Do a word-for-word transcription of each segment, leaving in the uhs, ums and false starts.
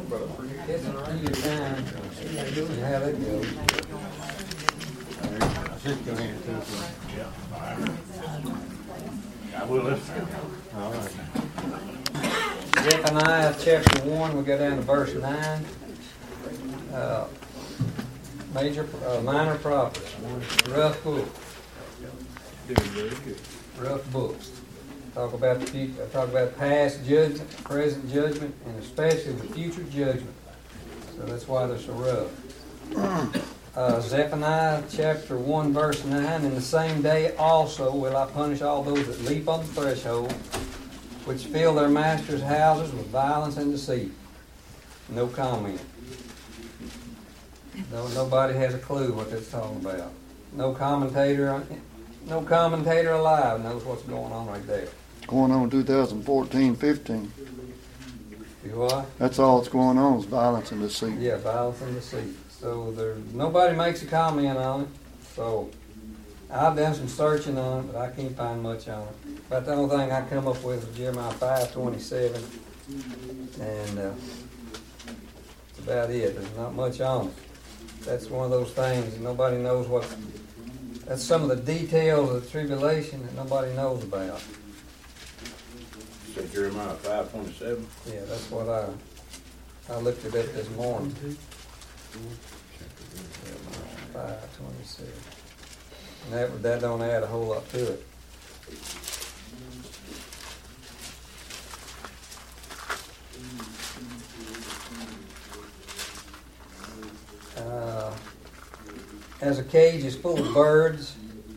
It's a few times. See how that goes. Just go ahead and do it. Yeah. I will this time. All right. Zephaniah chapter one, we go down to verse nine. Uh, major, uh, minor prophets. Rough book. Rough books. Talk about the future, talk about past judgment, present judgment, and especially the future judgment. So that's why they're so rough. Uh, Zephaniah chapter one, verse nine. In the same day also will I punish all those that leap on the threshold, which fill their masters' houses with violence and deceit. No comment. No, nobody has a clue what that's talking about. No commentator, no commentator alive knows what's going on right there. Going on twenty fourteen fifteen. You what? That's all that's going on is violence and deceit. Yeah, violence and deceit. So there, nobody makes a comment on it. So I've done some searching on it, but I can't find much on it. About the only thing I come up with is Jeremiah five twenty-seven, and uh, that's about it. There's not much on it. That's one of those things that nobody knows what. That's some of the details of the tribulation that nobody knows about. So Jeremiah five twenty-seven. Yeah, that's what I I looked it up this morning. Jeremiah five twenty-seven. And that that don't add a whole lot to it. Uh, as a cage is full of birds,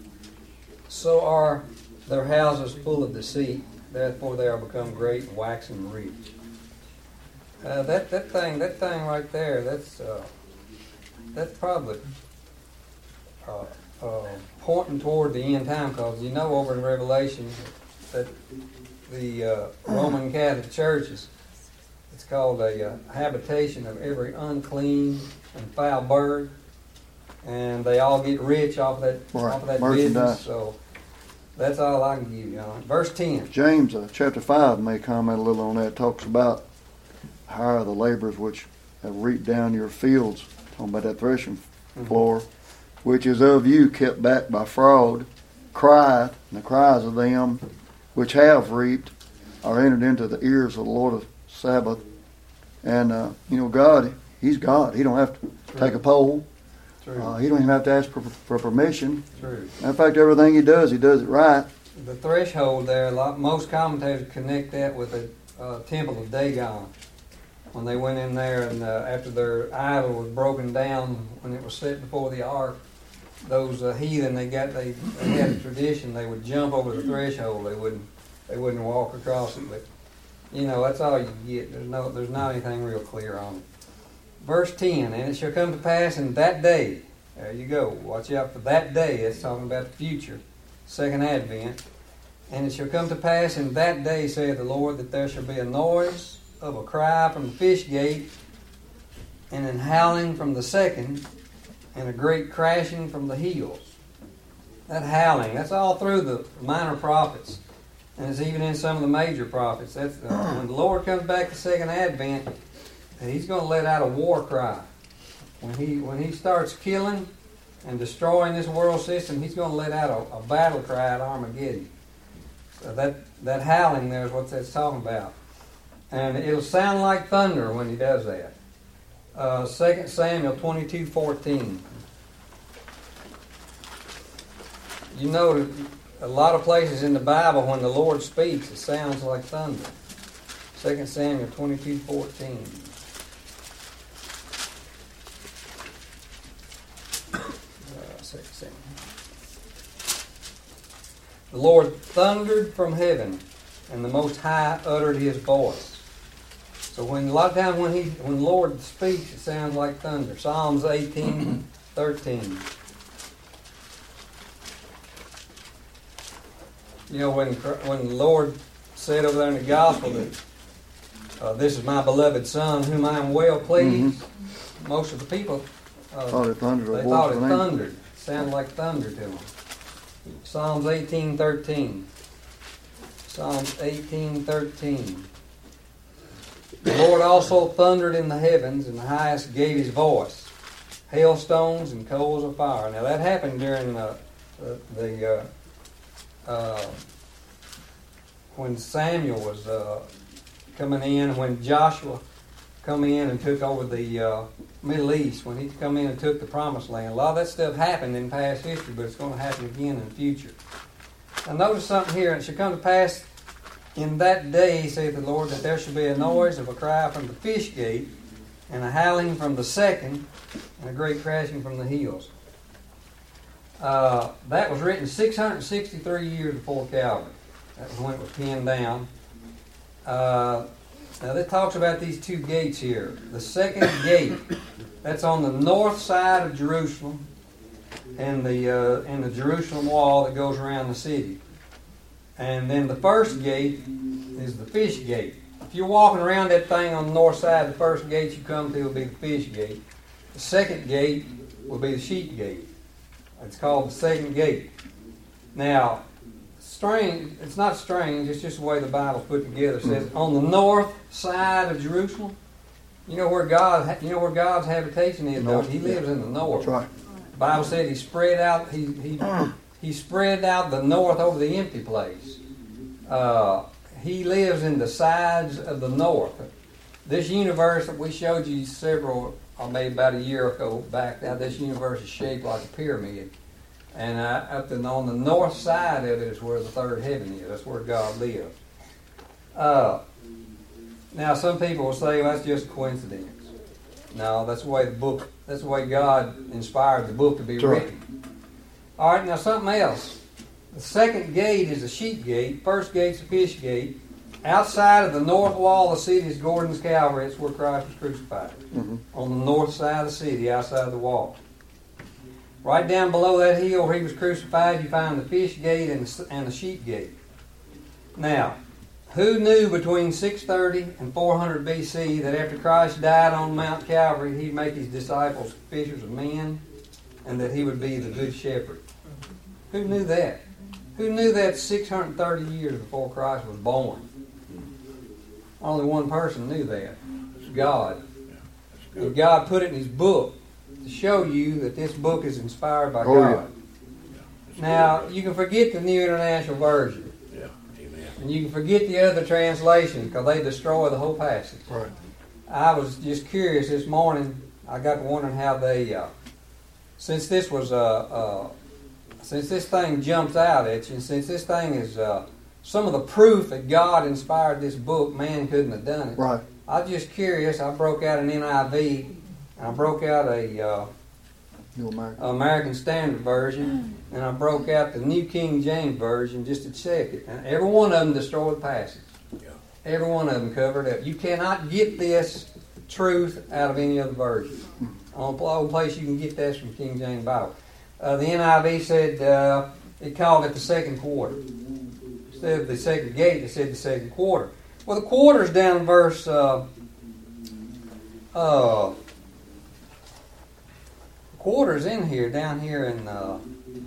so are their houses full of deceit. Therefore they are become great and waxing rich. Uh, that that thing, that thing right there, that's uh, that's probably uh, uh, pointing toward the end time, because you know over in Revelation that the uh, Roman Catholic churches, it's called a uh, habitation of every unclean and foul bird, and they all get rich off of that Right. off of that Merchandise. business. So that's all I can give you on it. Verse ten. James uh, chapter five may comment a little on that. It talks about how are the laborers which have reaped down your fields, talking about that threshing Mm-hmm. floor, which is of you kept back by fraud, crieth, and the cries of them which have reaped are entered into the ears of the Lord of Sabbath. And, uh, you know, God, He's God. He don't have to True. take a poll. True. Uh, he don't even have to ask for, for permission. True. In fact, everything He does, He does it right. The threshold there, a lot, most commentators connect that with the uh, temple of Dagon. When they went in there and uh, after their idol was broken down, when it was set before the ark, those uh, heathen, they got they, they had a tradition, they would jump over the threshold. They wouldn't they wouldn't walk across it. But you know, that's all you get. There's no there's not anything real clear on it. Verse ten, and it shall come to pass in that day. There you go. Watch out for that day. It's talking about the future, second advent. And it shall come to pass in that day, saith the Lord, that there shall be a noise of a cry from the fish gate, and an howling from the second, and a great crashing from the hills. That howling, that's all through the minor prophets, and it's even in some of the major prophets. That's the, when the Lord comes back the second advent, and He's going to let out a war cry. When He when He starts killing and destroying this world system, He's going to let out a, a battle cry at Armageddon. So that that howling there is what that's talking about. And it'll sound like thunder when He does that. Uh, Second Samuel twenty-two fourteen. You know, a lot of places in the Bible when the Lord speaks, it sounds like thunder. Second Samuel twenty-two fourteen. Uh, Second Samuel. The Lord thundered from heaven, and the Most High uttered His voice. So when a lot of times when he when the Lord speaks, it sounds like thunder. Psalms eighteen thirteen. You know, when when the Lord said over there in the gospel that uh, this is my beloved Son, whom I am well pleased, mm-hmm. most of the people uh, thought it thundered. They thought it thundered. It sounded like thunder to them. Psalms eighteen thirteen. Psalms eighteen thirteen. The Lord also thundered in the heavens, and the highest gave his voice. Hailstones and coals of fire. Now that happened during uh, the, the uh, uh, when Samuel was uh, coming in, when Joshua come in and took over the uh, Middle East, when he come in and took the Promised Land. A lot of that stuff happened in past history, but it's going to happen again in the future. Now notice something here. It shall come to pass in that day, saith the Lord, that there shall be a noise of a cry from the fish gate, and a howling from the second, and a great crashing from the hills. Uh, that was written six hundred sixty-three years before Calvary. That was when it was pinned down. Uh, now that talks about these two gates here. The second gate, that's on the north side of Jerusalem, and the uh, and the Jerusalem wall that goes around the city. And then the first gate is the fish gate. If you're walking around that thing on the north side, the first gate you come to will be the fish gate. The second gate will be the sheep gate. It's called the second gate. Now, strange, it's not strange, it's just the way the Bible's put together. It says, on the north side of Jerusalem, you know where God, you know where God's habitation is, though? He lives in the north. That's right. The Bible said he spread out, he, he, he spread out the north over the empty place. Uh, he lives in the sides of the north. This universe that we showed you several, or maybe about a year ago back, now this universe is shaped like a pyramid. And uh, up the, on the north side of it is where the third heaven is. That's where God lives. Uh, now some people will say, well, that's just a coincidence. No, that's the way the book, that's the way God inspired the book to be Sure. written. All right, now something else. The second gate is the sheep gate. First gate's the fish gate. Outside of the north wall of the city is Gordon's Calvary. It's where Christ was crucified. Mm-hmm. On the north side of the city, outside the wall. Right down below that hill where he was crucified, you find the fish gate and the, and the sheep gate. Now, who knew between six thirty and four hundred B C that after Christ died on Mount Calvary, he'd make his disciples fishers of men, and that he would be the good shepherd? Who knew that? Who knew that six hundred thirty years before Christ was born? Only one person knew that. God. And God put it in his book to show you that this book is inspired by Oh, God. Now, you can forget the New International Version. Yeah, amen. And you can forget the other translations because they destroy the whole passage. Right. I was just curious this morning. I got to wondering how they, uh, since this was, uh, uh, since this thing jumps out at you, and since this thing is uh, some of the proof that God inspired this book, man couldn't have done it. Right. I was just curious. I broke out an N I V, and I broke out a uh, New American. American Standard Version, and I broke out the New King James Version just to check it. And every one of them destroyed the passage. Yeah. Every one of them covered up. You cannot get this truth out of any other version. The only place you can get that is from King James Bible. Uh, the N I V said, uh, it called it the second quarter. Instead of the second gate, it said the second quarter. Well, the quarter's down in verse... Uh, uh, quarters in here, down here in uh,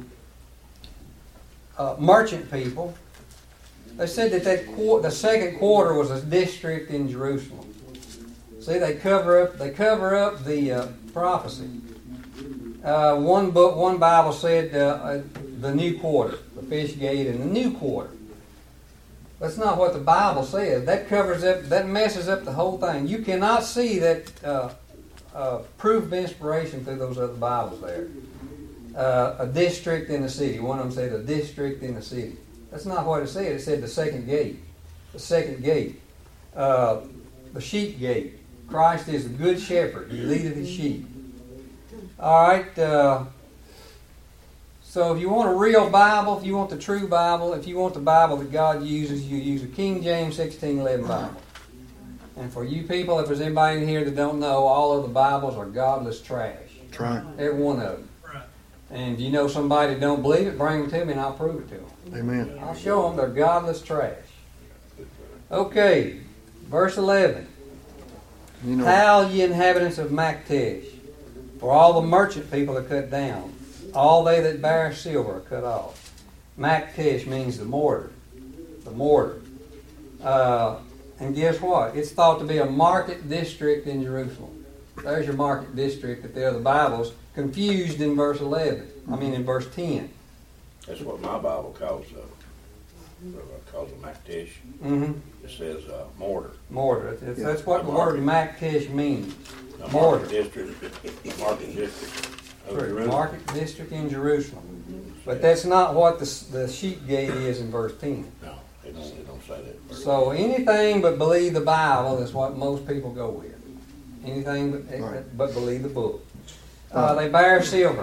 uh, merchant people. They said that, that qu- the second quarter was a district in Jerusalem. See, they cover up they cover up the uh, prophecy. Uh, one book, one Bible said uh, uh, the new quarter, the fish gate, and the new quarter. That's not what the Bible says. That covers up, that messes up the whole thing. You cannot see that uh, uh, proof of inspiration through those other Bibles there. Uh, a district in the city. One of them said a district in the city. That's not what it said. It said the second gate. The second gate. Uh, the sheep gate. Christ is the good shepherd. He leadeth his sheep. All right. Uh, so if you want a real Bible, if you want the true Bible, if you want the Bible that God uses, you use a King James sixteen eleven Bible. And for you people, if there's anybody in here that don't know, all of the Bibles are godless trash. That's right. Every one of them. And if you know somebody that don't believe it, bring them to me and I'll prove it to them. Amen. I'll show them they're godless trash. Okay, verse eleven. You know, Howl, ye inhabitants of Maktesh, for all the merchant people are cut down. All they that bear silver are cut off. Maktesh means the mortar. The mortar. Uh, And guess what? It's thought to be a market district in Jerusalem. There's your market district that the other Bibles confused in verse eleven. I mean in verse ten. That's what my Bible calls uh, calls a Maktesh. Mm-hmm. It says uh, mortar. Mortar. It's, Yeah. That's what the word Maktesh means. A Mortar. market district. A market district of True. Jerusalem. Market district in Jerusalem. But that's not what the, the sheep gate is in verse ten. No, they don't. They don't say that. So anything but believe the Bible is what most people go with. Anything but, Right. but believe the book. Uh, they bear silver.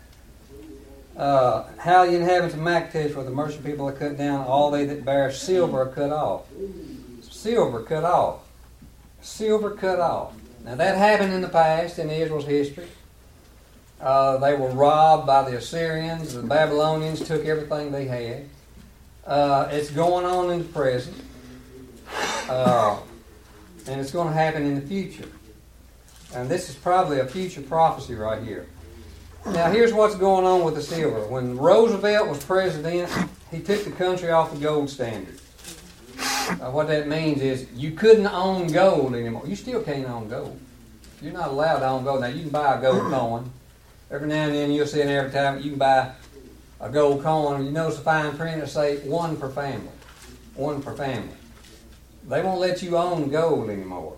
Uh, how the inhabitants of Maktesh were the merchant people are cut down, all they that bear silver are cut off. Silver cut off. Silver cut off. Now that happened in the past in Israel's history. Uh, they were robbed by the Assyrians. The Babylonians took everything they had. Uh, it's going on in the present. Uh, and it's going to happen in the future. And this is probably a future prophecy right here. Now here's what's going on with the silver. When Roosevelt was president, he took the country off the gold standard. Uh, what that means is you couldn't own gold anymore. You still can't own gold. You're not allowed to own gold. Now you can buy a gold coin. Every now and then you'll see an advertisement, you can buy a gold coin. You notice the fine print will say one per family. One per family. They won't let you own gold anymore.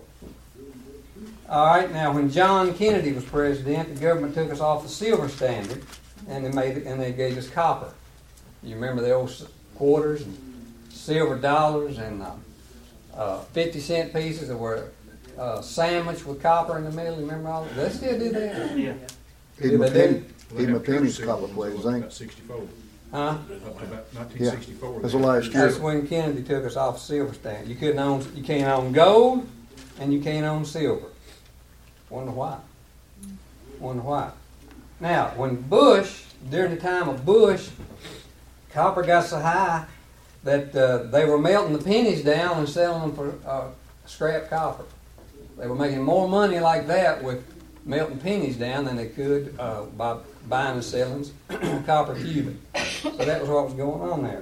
All right, now when John Kennedy was president, the government took us off the silver standard, and they made it, and they gave us copper. You remember the old quarters and silver dollars and uh, uh, fifty cent pieces that were uh, sandwiched with copper in the middle. You remember all that? They still do that. Yeah. Even they a penny, do? even a penny's copper plates, ain't About sixty-four. Huh? Up to about nineteen sixty-four. That's the last year. That's when Kennedy took us off the silver standard. You couldn't own, you can't own gold, and you can't own silver. Wonder why? Wonder why? Now, when Bush, during the time of Bush, copper got so high that uh, they were melting the pennies down and selling them for uh, scrap copper. They were making more money like that with melting pennies down than they could uh, by buying and selling copper cuban. So that was what was going on there.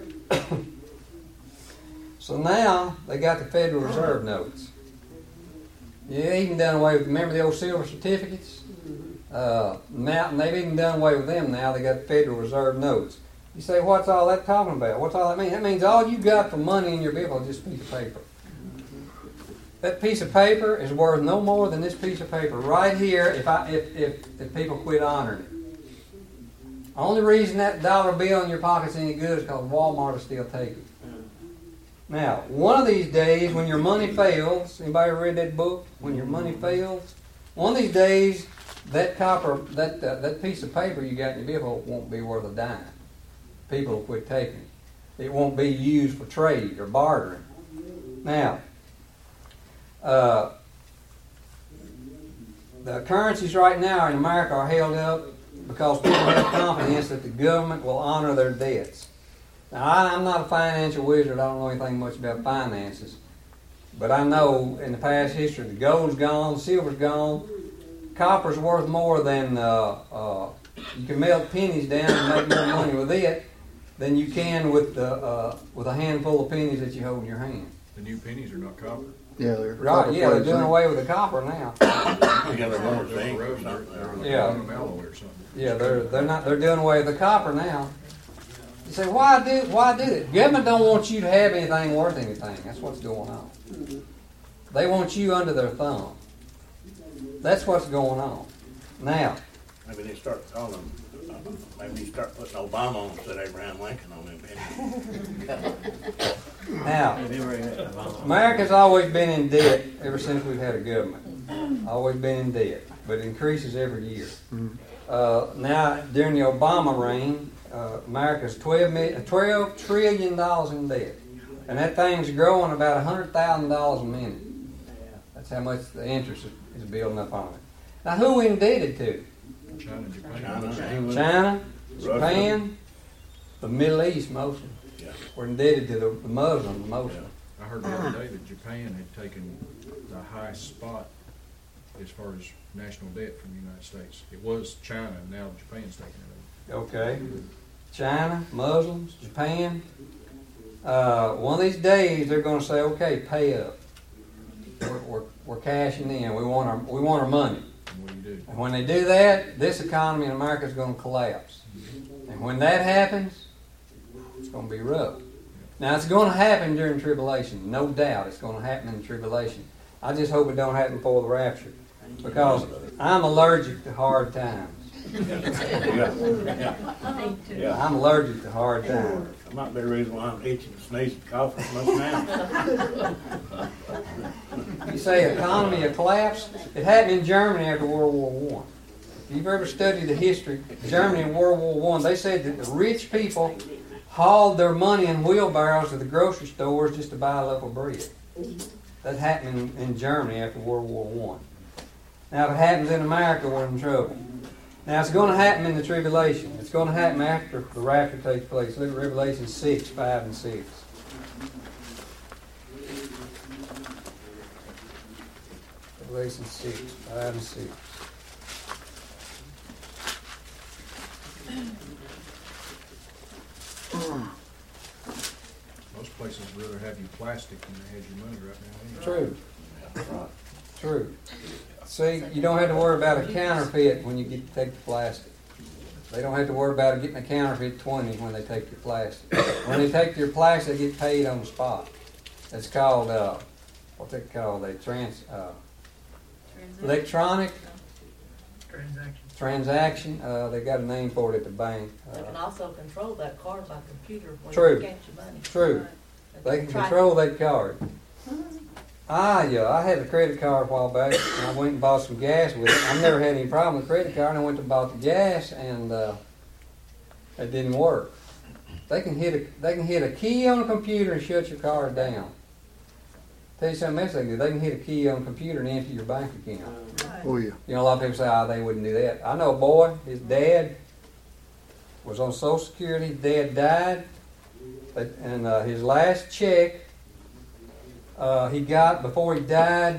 So now they got the Federal Reserve notes. Yeah, even done away with, remember the old silver certificates? Uh, now, and they've even done away with them now. They got Federal Reserve notes. You say, what's all that talking about? What's all that mean? That means all you got for money in your bill is just a piece of paper. That piece of paper is worth no more than this piece of paper right here if I if, if, if people quit honoring it. The only reason that dollar bill in your pocket's any good is because Walmart will still take it. Now, one of these days, when your money fails, anybody read that book? When your money fails, one of these days, that copper, that uh, that piece of paper you got in your bill won't be worth a dime. People will quit taking it. It won't be used for trade or bartering. Now, uh, the currencies right now in America are held up because people have confidence that the government will honor their debts. Now, I, I'm not a financial wizard. I don't know anything much about finances. But I know in the past history, the gold's gone, the silver's gone. Copper's worth more than, uh, uh, you can melt pennies down and make more money with it than you can with, the, uh, with a handful of pennies that you hold in your hand. The new pennies are not copper. Yeah, they're Right, copper yeah, they're plates, doing ain't away with the copper now. You got a more They're zinc or road, they're, something. they're like Yeah. aluminum alloy or something. Yeah, they're they're not they're doing away with the copper now. You say, why do why do it? Government don't want you to have anything worth anything. That's what's going on. They want you under their thumb. That's what's going on. Now, Maybe they start calling, uh, maybe they start putting Obama on instead of Abraham Lincoln on them pennies. now, America's always been in debt ever since we've had a government. Always been in debt, but it increases every year. Uh, now, during the Obama reign, uh, America's twelve, million, twelve trillion dollars in debt. And that thing's growing about one hundred thousand dollars a minute. That's how much the interest is building up on it. Now, who we indebted to? China, Japan. China, England, China, Russia. Japan, the Middle East mostly. Yeah. We're indebted to the, the Muslims mostly. I heard the other day that Japan had taken the highest spot as far as national debt from the United States. It was China, and now Japan's taking it over. Okay. China, Muslims, Japan. Uh, one of these days, they're going to say, okay, pay up. we're, we're, we're cashing in. We want our we want our money. And what do you do? And when they do that, this economy in America is going to collapse. And when that happens, it's going to be rough. Now, it's going to happen during tribulation. No doubt it's going to happen in tribulation. I just hope it don't happen before the rapture. Because I'm allergic to hard times. Yeah. Yeah. I'm allergic to hard times. That might be the reason why I'm itching and sneezing and coughing so much now. You say economy a collapse? It happened in Germany after World War One. If you've ever studied the history, Germany in World War One, they said that the rich people hauled their money in wheelbarrows to the grocery stores just to buy a loaf of bread. That happened in, in Germany after World War One. Now, if it happens in America, we're in trouble. Now, it's going to happen in the tribulation. It's going to happen after the rapture takes place. Look at Revelation six, five, and six. Revelation six, five, and six. Most places would rather have you plastic than they had your money right now. Anyway. True. True. See, you don't have to worry about a counterfeit when you get to take the plastic. They don't have to worry about getting a counterfeit twenty when they take your plastic. When they take your plastic, they get paid on the spot. It's called, uh, what's it called? They trans, uh, electronic Transaction. transaction. Uh, they got a name for it at the bank. They can Uh, also control that card by computer when True. you catch your money. true. They can Try- control that card. Ah, yeah, I had a credit card a while back, and I went and bought some gas with it. I've never had any problem with credit card, and I went to buy the gas, and uh, it didn't work. They can hit a they can hit a key on a computer and shut your card down. Tell you something else they can do. They can hit a key on a computer and empty your bank account. Oh, yeah. You know, a lot of people say, oh, they wouldn't do that. I know a boy, his dad was on Social Security. His dad died, but- and uh, his last check uh, he got before he died,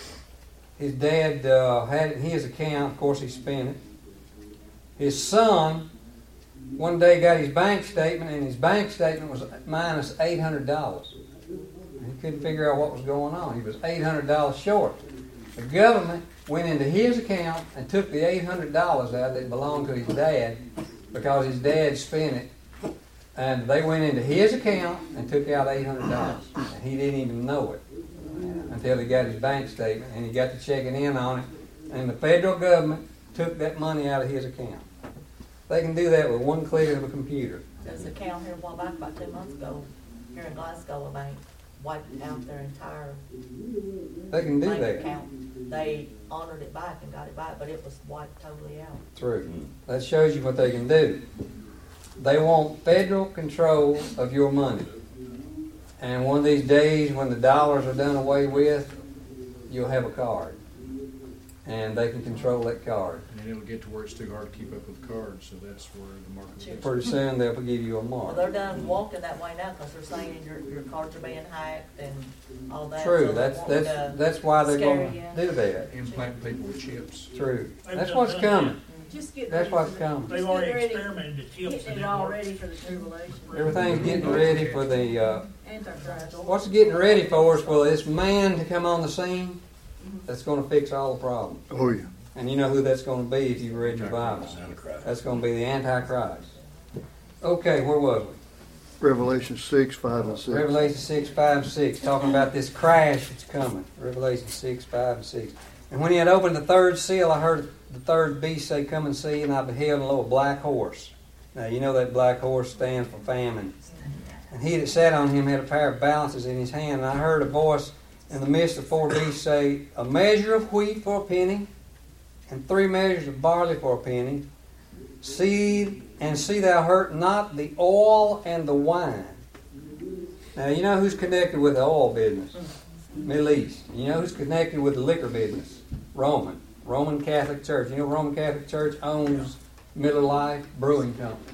his dad uh, had it in his account. Of course, he spent it. His son one day got his bank statement, and his bank statement was minus eight hundred dollars. He couldn't figure out what was going on. He was eight hundred dollars short. The government went into his account and took the eight hundred dollars out that belonged to his dad because his dad spent it. And they went into his account and took out eight hundred dollars. And he didn't even know it until he got his bank statement and he got to checking in on it. And the federal government took that money out of his account. They can do that with one click of a computer. There's an account here a while back, about two months ago, here in Glasgow, a bank wiped out their entire They can do bank that. account. They honored it back and got it back, but it was wiped totally out. True. That shows you what they can do. They want federal control of your money. And one of these days when the dollars are done away with, you'll have a card. And they can control that card. And then it'll get to where it's too hard to keep up with cards, so that's where the market will get. Pretty soon they'll give you a Well, mark. they're done walking that way now because they're saying your, your cards are being hacked and all that. True. so That's they're wanting that's to that's why they're scare going you. to do that. Implant people with chips. True. That's what's coming. Just get That's ready what's for the- coming. just They've get already ready- experimented the chips Getting and it it all works. ready for the tribulation. Everything's getting ready for the. Uh, Antichrist. what's getting ready for us? Well, this man to come on the scene. That's going to fix all the problems. Oh, yeah. And you know who that's going to be if you've read your Bible. Antichrist. That's going to be the Antichrist. Okay, where was we? Revelation six, five, and six. Revelation six, five, and six, talking about this crash that's coming. Revelation six, five, and six. And when he had opened the third seal, I heard the third beast say, "Come and see," and I beheld a little black horse. Now, you know that black horse stands for famine. And he that sat on him had a pair of balances in his hand, and I heard a voice in the midst of four beasts say, "A measure of wheat for a penny, and three measures of barley for a penny. See, and see thou hurt not the oil and the wine." Now, you know who's connected with the oil business? Middle East. You know who's connected with the liquor business? Roman. Roman Catholic Church. You know Roman Catholic Church owns Miller Lite Brewing Company.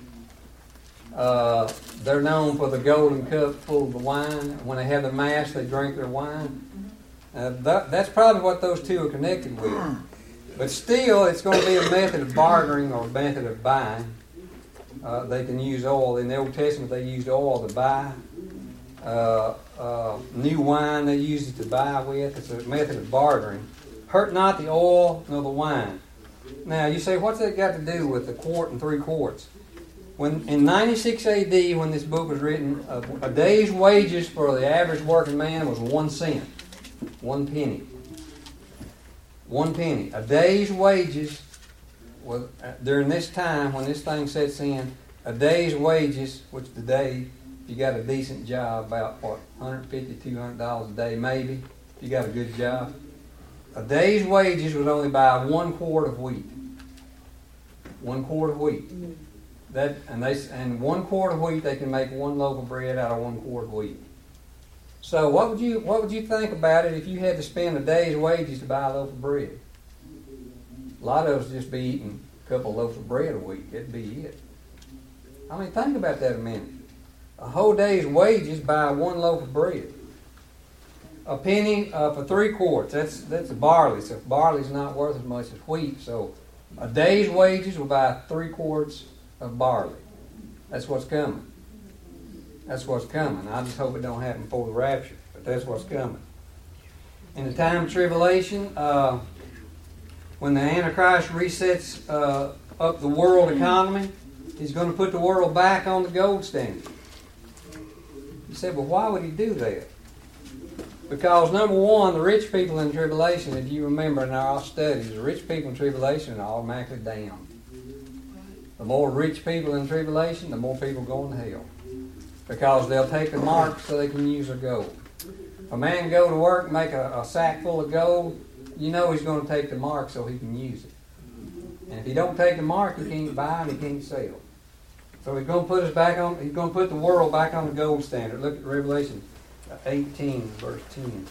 Uh, they're known for the golden cup full of the wine. When they have the mass, they drink their wine. Uh, that, that's probably what those two are connected with. But still, it's going to be a method of bartering or a method of buying. Uh, they can use oil. In the Old Testament, they used oil to buy. Uh, uh, new wine they use it to buy with. It's a method of bartering. Hurt not the oil nor the wine. Now you say, what's that got to do with the quart and three quarts? When in ninety-six A D, when this book was written, a, a day's wages for the average working man was one cent, one penny, one penny. A day's wages was uh, during this time when this thing sets in. A day's wages, which today, if you got a decent job, about what one hundred fifty, two hundred dollars a day, maybe. If you got a good job, a day's wages was only buy one quart of wheat. One quart of wheat. That and they and one quart of wheat, they can make one loaf of bread out of one quart of wheat. So what would you what would you think about it if you had to spend a day's wages to buy a loaf of bread? A lot of us just be eating a couple of loaves of bread a week. That'd be it. I mean, think about that a minute. A whole day's wages buy one loaf of bread. A penny uh, for three quarts. That's that's barley. So barley's not worth as much as wheat. So a day's wages will buy three quarts of barley. That's what's coming. That's what's coming. I just hope it don't happen before the rapture, but that's what's coming. In the time of tribulation, uh, when the Antichrist resets uh, up the world economy, he's going to put the world back on the gold standard. You said, well, why would he do that? Because number one, the rich people in tribulation, if you remember in our studies, the rich people in tribulation are automatically damned. The more rich people in tribulation, the more people go to hell. Because they'll take the mark so they can use their gold. If a man go to work and make a, a sack full of gold, you know he's going to take the mark so he can use it. And if he don't take the mark, he can't buy and he can't sell. So he's going to put us back on. He's going to put the world back on the gold standard. Look at Revelation eighteen, verse ten.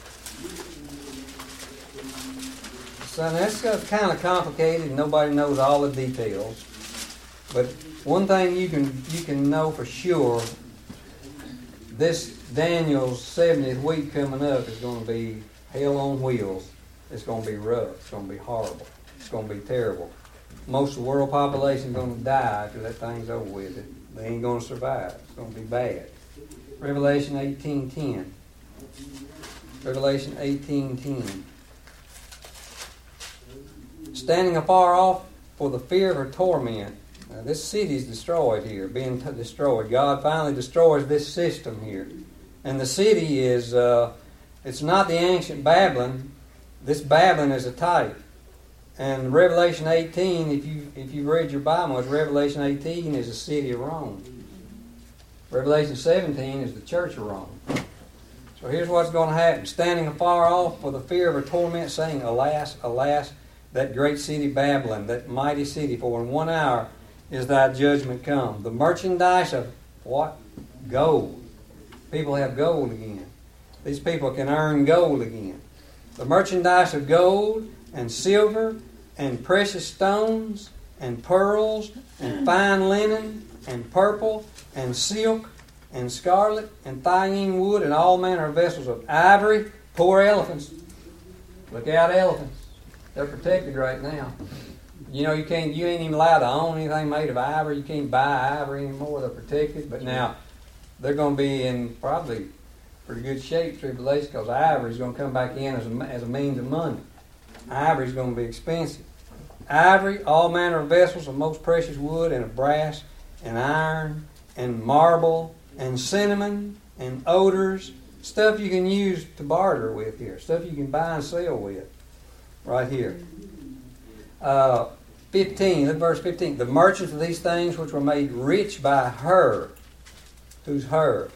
So that's kind of complicated, and nobody knows all the details. But one thing you can you can know for sure, this Daniel's seventieth week coming up is going to be hell on wheels. It's going to be rough. It's going to be horrible. It's going to be terrible. Most of the world population is going to die after that thing's over with. It. They ain't going to survive. It's going to be bad. Revelation eighteen ten. Revelation eighteen ten. Standing afar off for the fear of her torment. Now, this city is destroyed here, being t- destroyed. God finally destroys this system here. And the city is, uh, it's not the ancient Babylon. This Babylon is a type. And Revelation eighteen, if you if you read your Bible, it's Revelation eighteen is the city of Rome. Revelation seventeen is the church of Rome. So here's what's going to happen. Standing afar off for the fear of her torment, saying, Alas, alas, that great city Babylon, that mighty city, for in one hour is thy judgment come. The merchandise of what? Gold. People have gold again. These people can earn gold again. The merchandise of gold and silver and precious stones and pearls and fine linen and purple and silk and scarlet and thyine wood and all manner of vessels of ivory. Poor elephants. Look out, elephants. They're protected right now. You know, you can't, you ain't even allowed to own anything made of ivory. You can't buy ivory anymore. They're protected. But now, they're going to be in probably pretty good shape, tribulation, because ivory is going to come back in as a, as a means of money. Ivory is going to be expensive. Ivory, all manner of vessels of most precious wood and of brass and iron and marble and cinnamon and odors. Stuff you can use to barter with here. Stuff you can buy and sell with. Right here. Uh, fifteen, look at verse fifteen. The merchants of these things which were made rich by her. Who's her?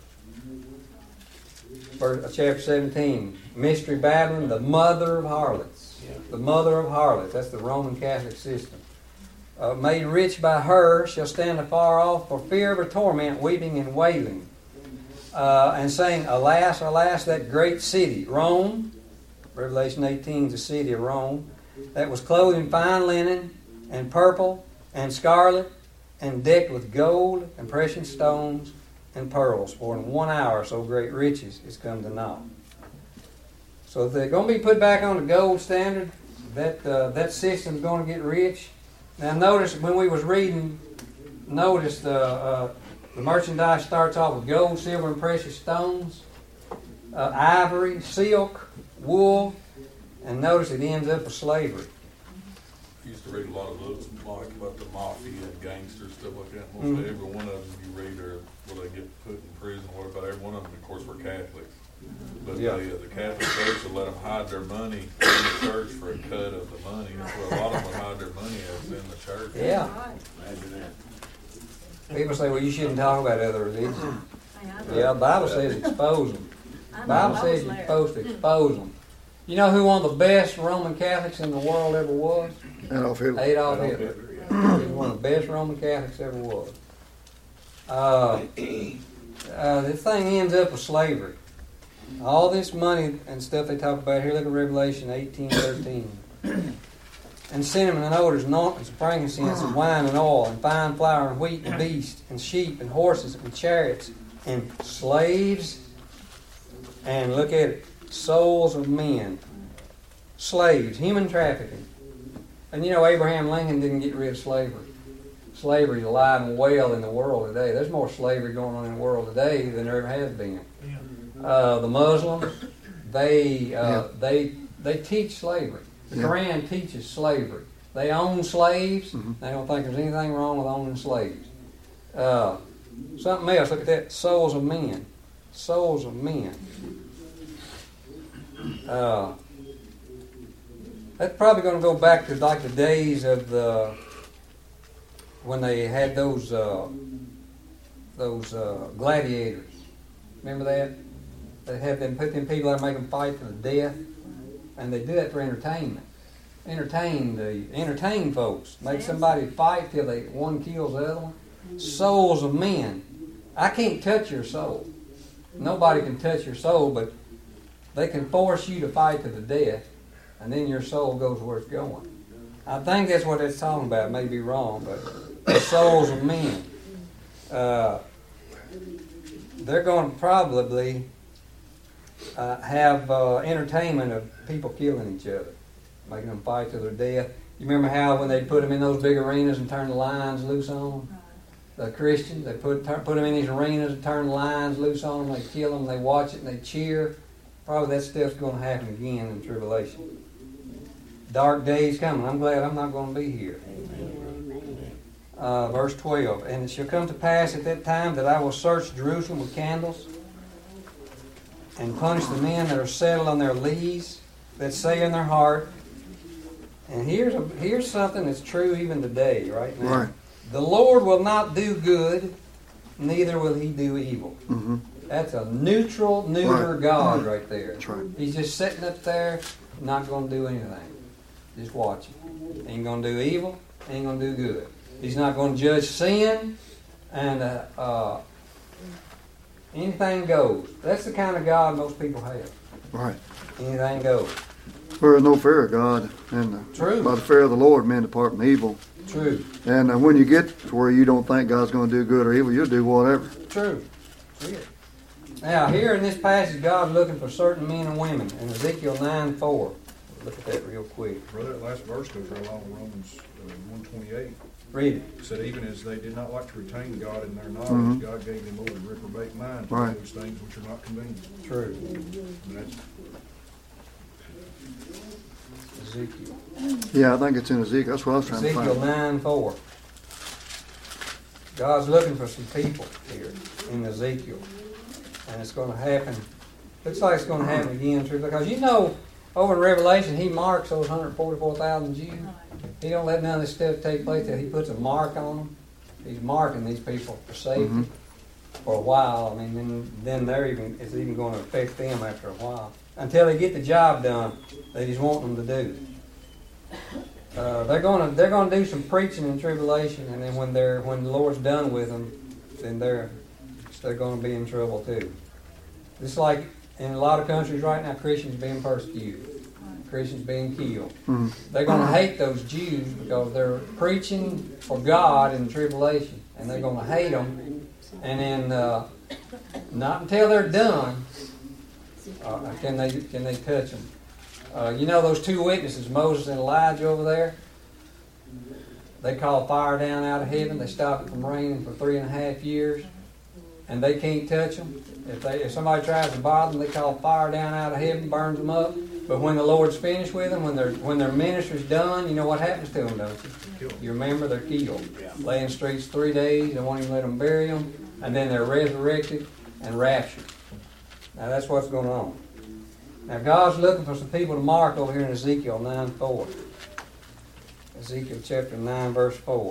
Verse, uh, chapter seventeen. Mystery Babylon, the mother of harlots. Yeah. The mother of harlots. That's the Roman Catholic system. Uh, made rich by her shall stand afar off for fear of her torment, weeping and wailing. Uh, and saying, Alas, alas, that great city, Rome. Revelation eighteen is the city of Rome. That was clothed in fine linen and purple and scarlet and decked with gold and precious stones and pearls. For in one hour so great riches is come to naught. So if they're going to be put back on the gold standard, that uh, that system's going to get rich. Now notice when we was reading, notice the, uh, the merchandise starts off with gold, silver, and precious stones. uh, ivory, silk, wool, and notice it ends up with slavery. I used to read a lot of books like about the mafia and gangsters, stuff like that. Most Mhm. every one of them you read are where they get put in prison. What about every one of them, of course, were Catholics. But Yeah. the, uh, the Catholic Church will let them hide their money in the church for a cut of the money. That's where a lot of them hide their money as in the church. Yeah. Imagine that. People say, well, you shouldn't talk about other religions. Yeah, the Bible says expose them. The Bible says you're supposed to expose them. You know who one of the best Roman Catholics in the world ever was? Adolf Hitler. Adolf Hitler. He was one of the best Roman Catholics ever was. Uh, uh, this thing ends up with slavery. All this money and stuff they talk about here, look at Revelation eighteen thirteen. And cinnamon and odors and ointments and frankincense and wine and oil and fine flour and wheat and beasts and sheep and horses and chariots and slaves and look at it, souls of men. Slaves, human trafficking. And you know Abraham Lincoln didn't get rid of slavery. Slavery is alive and well in the world today. There's more slavery going on in the world today than there ever has been. Uh, the Muslims, they uh, Yeah. they they teach slavery. The Yeah. Quran teaches slavery. They own slaves. Mhm. They don't think there's anything wrong with owning slaves. Uh, something else. Look at that. Souls of men. Souls of men. Uh, that's probably going to go back to like the days of the when they had those uh, those uh, gladiators. Remember that? They had them put them people there, make them fight to the death, and they do that for entertainment. Entertain the entertain folks. Make somebody fight till they one kills the other one. Souls of men. I can't touch your soul. Nobody can touch your soul, but they can force you to fight to the death, and then your soul goes where it's going. I think that's what it's talking about. It may be wrong, but the souls of men. Uh, they're going to probably uh, have uh, entertainment of people killing each other, making them fight to their death. You remember how when they put them in those big arenas and turn the lions loose on them? The Christians, they put turn, put them in these arenas and turn the lions loose on them. They kill them, they watch it, and they cheer. Probably that stuff's going to happen again in tribulation. Dark days coming. I'm glad I'm not going to be here. Uh, verse twelve. And it shall come to pass at that time that I will search Jerusalem with candles and punish the men that are settled on their lees, that say in their heart. And here's a, here's something that's true even today, right now. Right. The Lord will not do good, neither will He do evil. Mm-hmm. That's a neutral, neuter Right. God right there. That's right. He's just sitting up there, not going to do anything. Just watching. Ain't going to do evil, ain't going to do good. He's not going to judge sin, and uh, uh, anything goes. That's the kind of God most people have. Right. Anything goes. There is no fear of God, and uh, True. by the fear of the Lord, men depart from evil. True. And uh, when you get to where you don't think God's going to do good or evil, you'll do whatever. True. True. Now, here in this passage, God's looking for certain men and women. In Ezekiel nine four. Look at that real quick. Brother, that last verse goes right along with Romans uh, one twenty-eight. Read it. It said, even as they did not like to retain God in their knowledge, Mhm. God gave them over to reprobate mind to Right. those things which are not convenient. True. And that's Ezekiel. Yeah, I think it's in Ezekiel. That's what I was trying to Ezekiel find. nine four. God's looking for some people here in Ezekiel. And it's going to happen. Looks like it's going to happen again, too. Because you know, over in Revelation, He marks those one hundred forty-four thousand Jews. He don't let none of this stuff take place till He puts a mark on them. He's marking these people for safety Mhm. for a while. I mean, then, then they're even it's even going to affect them after a while. Until they get the job done that He's wanting them to do. Uh, they're going to they're going to do some preaching in tribulation, and then when they're when the Lord's done with them, then they're they're going to be in trouble too. Just like in a lot of countries right now, Christians being persecuted, Christians being killed. Mhm. They're going to hate those Jews because they're preaching for God in tribulation, and they're going to hate them. And then uh, not until they're done uh, can they can they touch them. Uh, you know those two witnesses, Moses and Elijah over there? They call fire down out of heaven. They stopped it from raining for three and a half years. and they can't touch them. If they, if somebody tries to bother them, they call fire down out of heaven, burns them up. But when the Lord's finished with them, when their when their ministry's done, you know what happens to them, don't you? You remember they're killed. Yeah. Lay in the streets three days. They won't even let them bury them, and then they're resurrected and raptured. Now that's what's going on. Now God's looking for some people to mark over here in Ezekiel nine four. Ezekiel chapter nine verse four.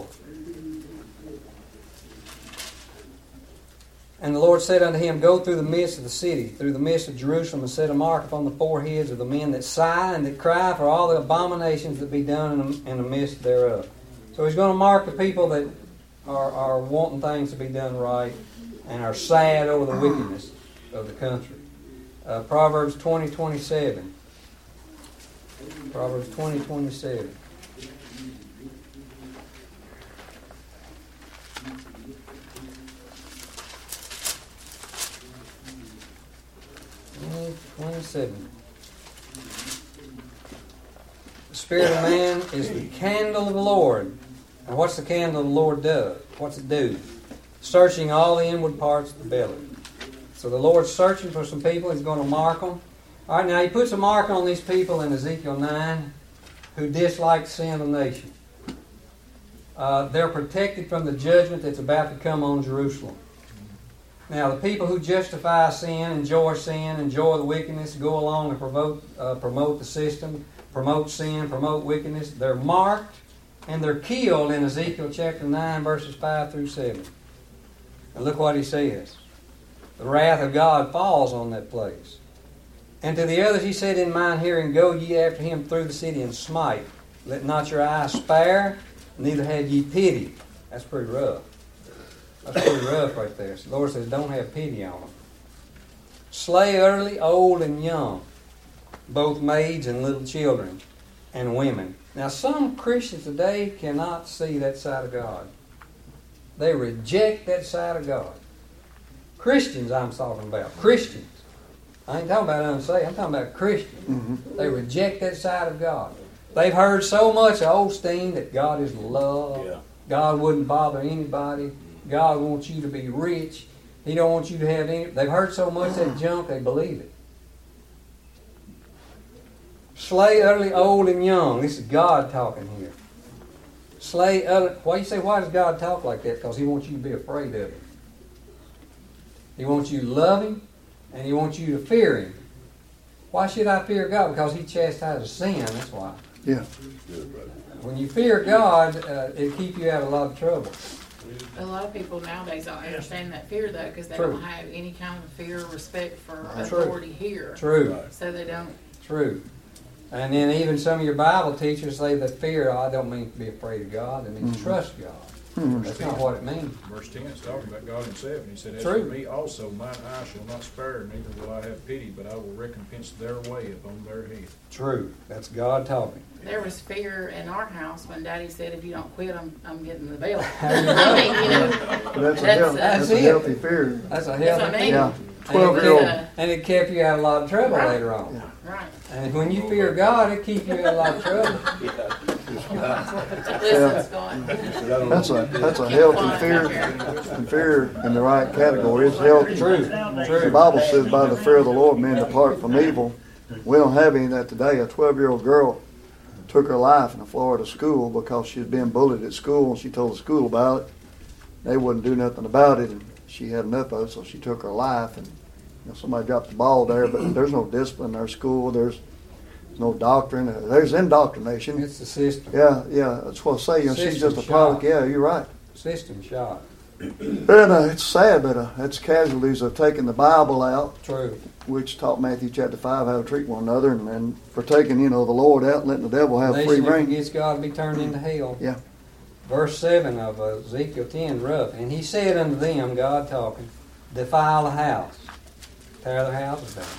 And the Lord said unto him, Go through the midst of the city, through the midst of Jerusalem, and set a mark upon the foreheads of the men that sigh and that cry for all the abominations that be done in the, in the midst thereof. So he's going to mark the people that are, are wanting things to be done right and are sad over the wickedness of the country. Uh, Proverbs twenty twenty-seven. Proverbs twenty twenty-seven. twenty-seven. The Spirit of man is the candle of the Lord. And what's the candle of the Lord do? What's it do? Searching all the inward parts of the belly. So the Lord's searching for some people. He's going to mark them. All right, now he puts a mark on these people in Ezekiel nine who dislike sin of the nation. Uh, they're protected from the judgment that's about to come on Jerusalem. Now, the people who justify sin, enjoy sin, enjoy the wickedness, go along and promote, uh, promote the system, promote sin, promote wickedness, they're marked and they're killed in Ezekiel chapter nine, verses five through seven. And look what he says. The wrath of God falls on that place. And to the others he said, In mine hearing, Go ye after him through the city and smite. Let not your eyes spare, neither have ye pity. That's pretty rough. That's pretty rough right there. So the Lord says, don't have pity on them. Slay early, old, and young, both maids and little children, and women. Now, some Christians today cannot see that side of God. They reject that side of God. Christians, I'm talking about. Christians. I ain't talking about unsaved. I'm talking about Christians. Mm-hmm. They reject that side of God. They've heard so much of Osteen that God is love. Yeah. God wouldn't bother anybody. God wants you to be rich. He don't want you to have any. They've heard so much of that junk, they believe it. Slay early, old, and young. This is God talking here. Slay early. Why you say, why does God talk like that? Because He wants you to be afraid of Him. He wants you to love Him, and He wants you to fear Him. Why should I fear God? Because He chastises sin, that's why. Yeah. When you fear God, uh, it'll keep you out of a lot of trouble. A lot of people nowadays don't understand that fear, though, because they True. don't have any kind of fear or respect for True. authority here. True. So they don't. True. And then even some of your Bible teachers say that fear, oh, I don't mean to be afraid of God. I mean to trust God. Mm-hmm. That's not what it means. Verse ten is talking about God Himself, and He said, As True. for me also, mine eye shall not spare, neither will I have pity, but I will recompense their way upon their head. True. That's God talking. There was fear in our house when Daddy said, if you don't quit, I'm, I'm getting the bill. There you I mean, go. you know, That's, a, That's, health, uh, that's a That's healthy fear. That's a that's healthy what I mean. Yeah. And twelve it, year old. Uh, and it kept you out of a lot of trouble Right. later on. Yeah. Right. And when you fear God, it keeps you out of a lot of trouble. Listen, Scott. That's a that's a healthy fear. And fear in the right category is healthy. True. The True. Bible says, by the fear of the Lord, men depart from evil. We don't have any of that today. A twelve-year-old girl took her life in a Florida school because she had been bullied at school, and she told the school about it. They wouldn't do nothing about it, and she had enough of it, so she took her life. And you know, somebody dropped the ball there, but there's no discipline in our school. There's no doctrine. There's indoctrination. It's the system. Yeah, yeah. That's what I say. You know, she's just a product. Yeah, you're right. System shot. And uh, it's sad, but uh, it's casualties of taking the Bible out, True. which taught Matthew chapter five how to treat one another, and, and for taking, you know, the Lord out and letting the devil have free Nation that reign. forgets God to be turned into hell. Yeah. Verse seven of uh, Ezekiel ten, rough. And he said unto them, God talking, defile the house. Tear their houses down.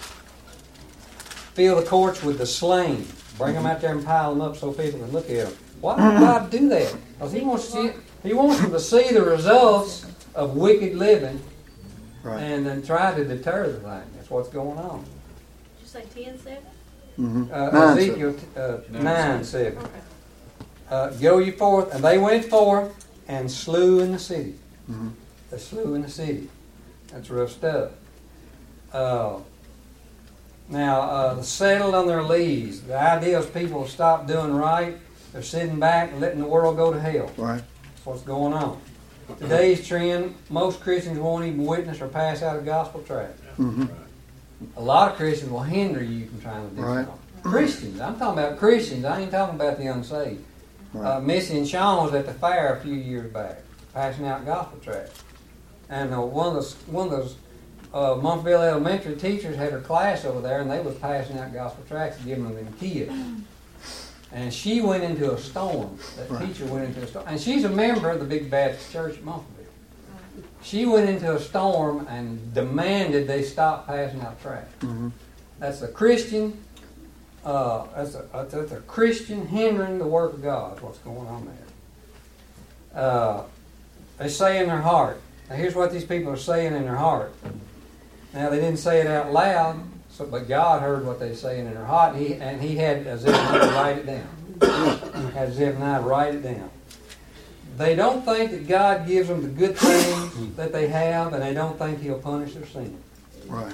Fill the courts with the slain. Bring them out there and pile them up so people can look at them. Why would God do that? Because he wants to see, he wants them to see the results of wicked living, Right. and then try to deter the thing. That's what's going on. Did you say ten seven? Mm-hmm. Uh, Nine, Ezekiel uh, Nine, nine seven. Uh, go ye forth, and they went forth and slew in the city. Mm-hmm. They slew in the city. That's rough stuff. Uh, now, uh, settled on their lees. The idea is people stop doing right. They're sitting back and letting the world go to hell. Right. That's what's going on. Today's trend, most Christians won't even witness or pass out a gospel tract. Mm-hmm. A lot of Christians will hinder you from trying to do Right. something. Christians. I'm talking about Christians. I ain't talking about the unsaved. Right. Uh, Missy and Sean was at the fair a few years back, passing out gospel tracts. And uh, one of those, one of those uh, Montville Elementary teachers had her class over there, and they was passing out gospel tracts and giving them to them kids. And she went into a storm. That Right. teacher went into a storm. And she's a member of the Big Baptist Church at Montville. She went into a storm and demanded they stop passing out tracts. Mm-hmm. That's a Christian. Uh, that's, a, that's a Christian hindering the work of God. What's going on there? Uh, they say in their heart. Now here's what these people are saying in their heart. Now they didn't say it out loud, so, but God heard what they were saying in their heart, and He, and he had Zephaniah write it down. Had Zephaniah write it down. They don't think that God gives them the good things that they have, and they don't think He'll punish their sin. Right.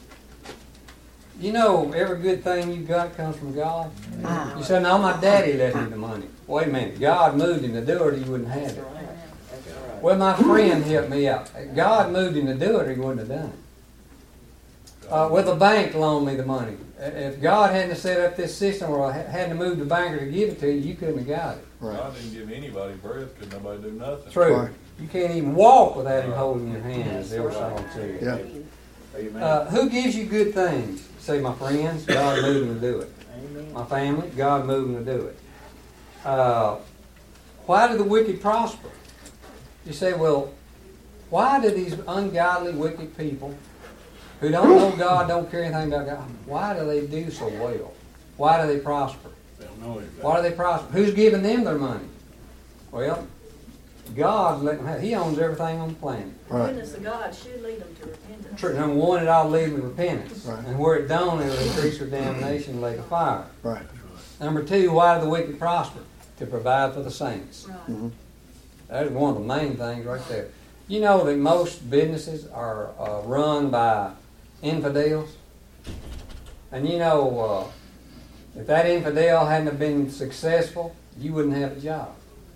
You know, every good thing you got comes from God. You said, no, my daddy left me the money. Wait a minute. God moved him to do it, or you wouldn't have it. Well, my friend helped me out. God moved him to do it, or he wouldn't have done it. Uh, well, the bank loaned me the money. If God hadn't set up this system where I hadn't moved the banker to give it to you, you couldn't have got it. Right. God didn't give anybody breath because nobody do nothing. True. Right. You can't even walk without him holding your hand, as the old song says. Yeah. Amen. Uh, who gives you good things? Say, my friends, God moved them to do it. Amen. My family, God moved them to do it. Uh, why do the wicked prosper? You say, well, why do these ungodly, wicked people who don't know God, don't care anything about God, why do they do so well? Why do they prosper? They don't know it. Why do they prosper? Who's giving them their money? Well, God's letting them have. He owns everything on the planet. The Right. goodness of God should lead them to repentance. True. Number one, it ought to lead them to repentance. Right. And where it don't, it'll increase their damnation and lake of fire. Right. Number two, why do the wicked prosper? To provide for the saints. Right. Mm-hmm. That is one of the main things right there. You know that most businesses are uh, run by infidels. And you know, uh, if that infidel hadn't have been successful, you wouldn't have a job.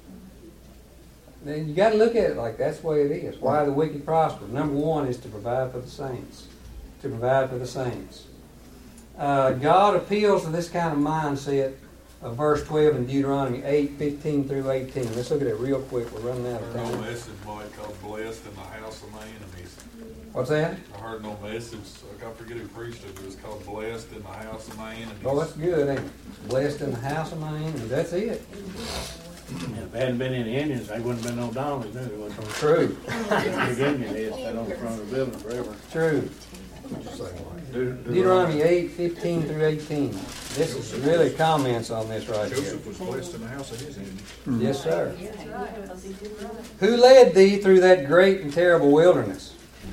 Then you got to look at it like that's the way it is. Why the wicked prosper? Number one is to provide for the saints. To provide for the saints. Uh, God appeals to this kind of mindset of verse twelve in Deuteronomy eight, fifteen through eighteen. Let's look at it real quick. We're running out of I heard no time. message, boy, called blessed in the house of my enemies. What's that? I heard no message, I forget who preached it, but it was called blessed in the house of my enemies. Oh, that's good, ain't it? Blessed in the house of my enemies. That's it. If there hadn't been any Indians, there wouldn't have been no Donalds, neither would there? True. Big Indian head sat on the front of the building forever. True. Deut- Deuteronomy eight, fifteen through eighteen. This is really comments on this right here. Joseph was blessed in the house of his enemies. Yes, sir. That's right, because he did right. Who led thee through that great and terrible wilderness?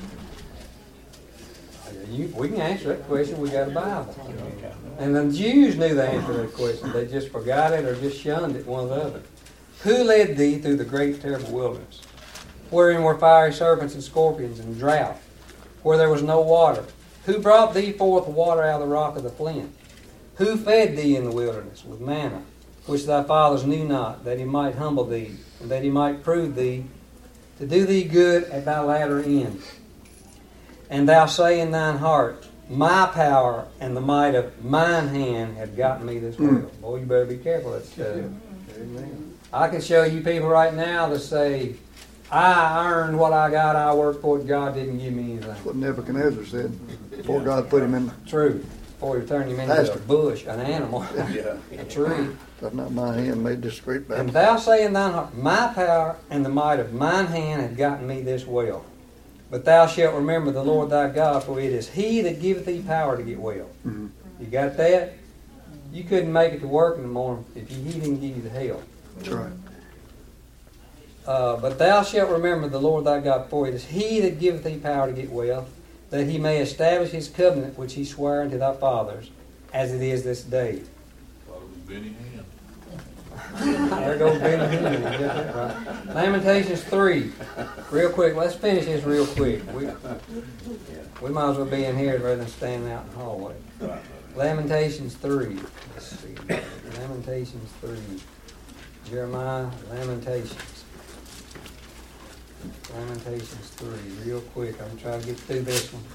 You, we can answer that question. We got a Bible. And the Jews knew the answer to that question. They just forgot it or just shunned it, one or the other. Who led thee through the great and terrible wilderness, wherein were fiery serpents and scorpions and drought, where there was no water? Who brought thee forth water out of the rock of the flint? Who fed thee in the wilderness with manna, which thy fathers knew not, that he might humble thee, and that he might prove thee, to do thee good at thy latter end? And thou say in thine heart, my power and the might of mine hand have gotten me this well. Boy, you better be careful of that stuff. I can show you people right now that say, I earned what I got, I worked for it, God didn't give me anything. That's what Nebuchadnezzar said before God put him in. True. Before he turned him into Pastor. a bush, an animal, Yeah. a tree. That's not my hand made this great And battle. thou say in thine heart, my power and the might of mine hand have gotten me this well. But thou shalt remember the Lord thy God, for it is He that giveth thee power to get well. Mhm. You got that? You couldn't make it to work in the morning if He didn't give you the help. That's right. Uh, but thou shalt remember the Lord thy God, for it is He that giveth thee power to get well, that He may establish His covenant which He sware unto thy fathers, as it is this day. Thought it was Benny There goes Benny Hinn. You got that right. Lamentations three. Real quick. Let's finish this real quick. We, we might as well be in here rather than standing out in the hallway. Lamentations three. Let's see. Lamentations three. Jeremiah, Lamentations. Lamentations three. Real quick. I'm trying to get through this one.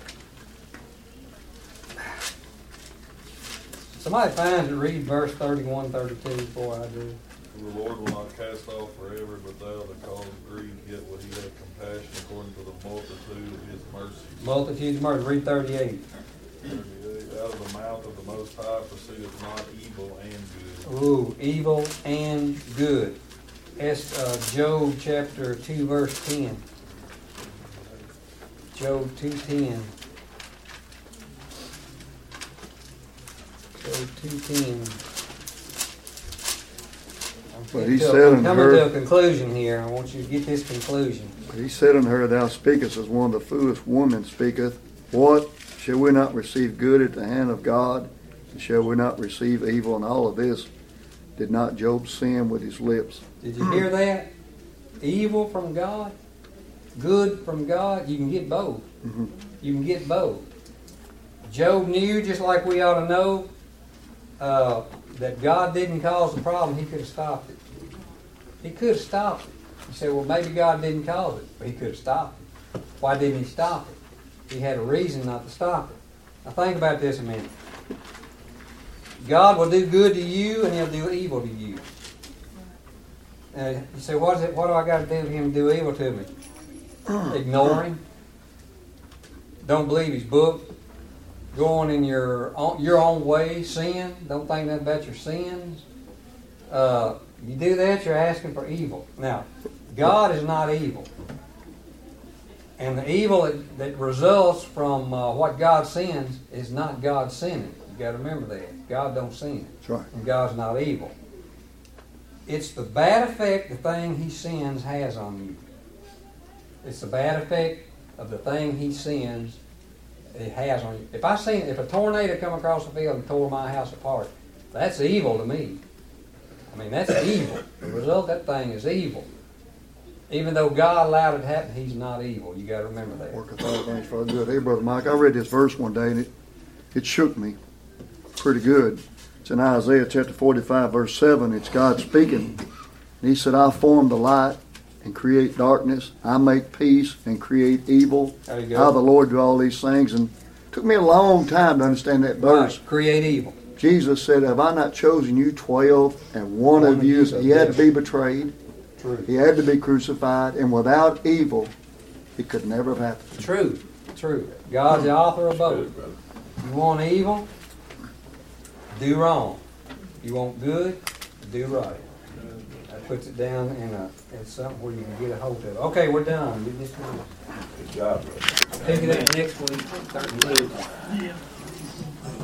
Somebody finds it, read verse thirty-one, thirty-two before I do. The Lord will not cast off forever, but thou that cause grief, yet will he have compassion according to the multitude of his mercies. Multitude of mercy. Read thirty-eight. thirty-eight. Out of the mouth of the Most High proceedeth not evil and good. Ooh, evil and good. That's uh, Job chapter two, verse ten. Job two ten. Job two ten. But he said unto coming to a her, conclusion here. I want you to get this conclusion. he said unto her, Thou speakest as one of the foolish women speaketh. What? Shall we not receive good at the hand of God? And shall we not receive evil? And all of this did not Job sin with his lips. Did you hear that? Evil from God, good from God. You can get both. Mm-hmm. You can get both. Job knew, just like we ought to know, uh, that God didn't cause the problem. He could have stopped it. He could have stopped it. You say, well, maybe God didn't cause it, but he could have stopped it. Why didn't he stop it? He had a reason not to stop it. Now think about this a minute. God will do good to you and he'll do evil to you. Uh, you say, what is it? What do I got to do for him to do evil to me? Ignore him. Don't believe his book. Go on in your own, your own way. Sin. Don't think nothing about your sins. Uh, you do that, you're asking for evil. Now, God is not evil. And the evil that, that results from uh, what God sins is not God sinning. You got to remember that. God don't sin. That's right. And God's not evil. It's the bad effect the thing he sins has on you. It's the bad effect of the thing he sins it has on you. If I seen if a tornado come across the field and tore my house apart, that's evil to me. I mean, that's evil. The result of that thing is evil. Even though God allowed it to happen, he's not evil. You got to remember that. Worketh all things for the good. Hey, Brother Mike, I read this verse one day and it, it shook me pretty good. It's in Isaiah chapter forty-five, verse seven. It's God speaking. And he said, I form the light and create darkness. I make peace and create evil. There you go. How the Lord do all these things. And it took me a long time to understand that verse. Right. Create evil. Jesus said, have I not chosen you twelve, and one, One of you, of you he had to is be betrayed. True. He had to be crucified. And without evil, it could never have happened. True. True. God's the author of both. You want evil? Do wrong. You want good? Do right. That puts it down in a in something where you can get a hold of it. Okay, we're done. We just Good job, brother. pick it up next week. thirteen.